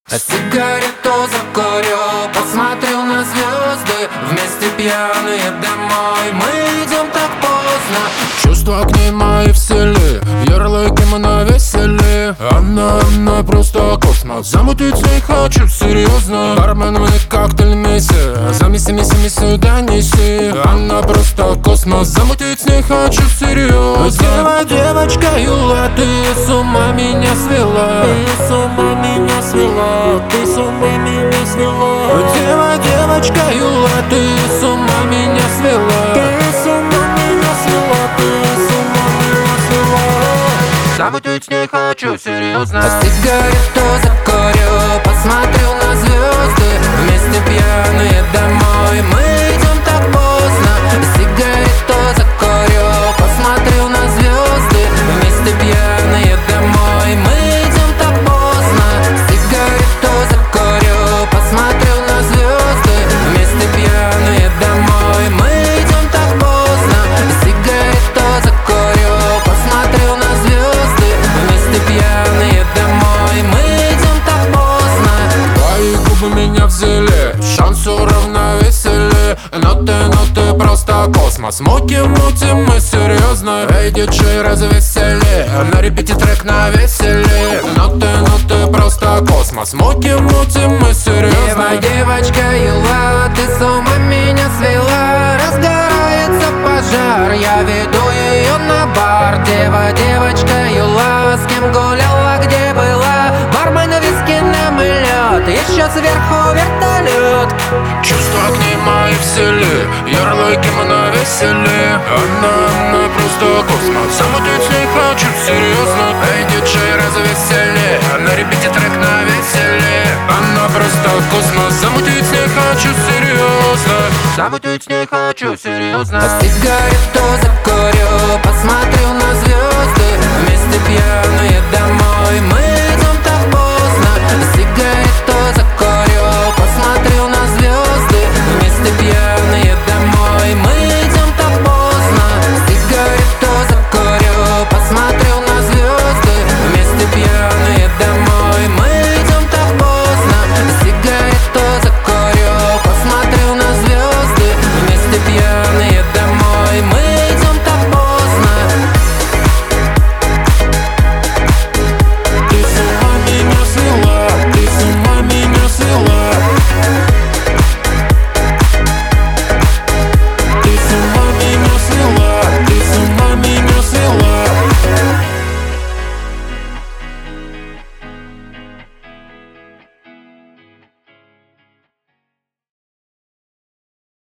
Сигарету закурю, посмотрю на звезды. Вместе пьяные домой, мы идем так поздно. Чувства к ней мои в селе, ярлыки мы навесили. Она просто космос, замутить с ней хочу серьезно. Бармен мне коктейль месси, замеси, сюда неси. Она просто космос, замутить с ней хочу серьезно. Девочка Юла, ты с ума меня свела. Ты с ума меня свела, ты с ума меня свела. Девочка Юла, ты с ума меня свела. Ты с ума меня свела, ты с ума меня свела. Замутить с ней хочу серьезно. Сигарету закурю, посмотрю на звезды. Вместе пьяные домой, мы идем так поздно. Сигарету закурю, посмотрю на звезды. Вместе пьяные домой, мы идем так поздно. Сигарету закурю, посмотрю на звезды. Вместе пьяные домой, мы идем так поздно. Сигарету закурю, посмотрю на звезды. Вместе пьяные домой, мы идем так поздно. Твои губы меня взяли, шанс уравновесили. Но ты просто космос. Мутим мы серьезно. Эй, диджей, развесели, на репите трек навесили. Но ты просто космос. Мутим мы серьезно. Девочка Юла, ты с ума меня свела. Разгорается пожар, я веду ее на бар. Девочка Юла, с кем гуляла, где была? Бармен, виски, нам и лед, еще сверху вертолет. Чувства к ней мои в селе, ярлыки мы навесили. Она просто космос, замутить с ней хочу серьезно. Эй, диджей, развесели, на репите трек навесили. Она просто космос, замутить с ней хочу серьезно. Замутить с ней хочу серьезно. Сигарету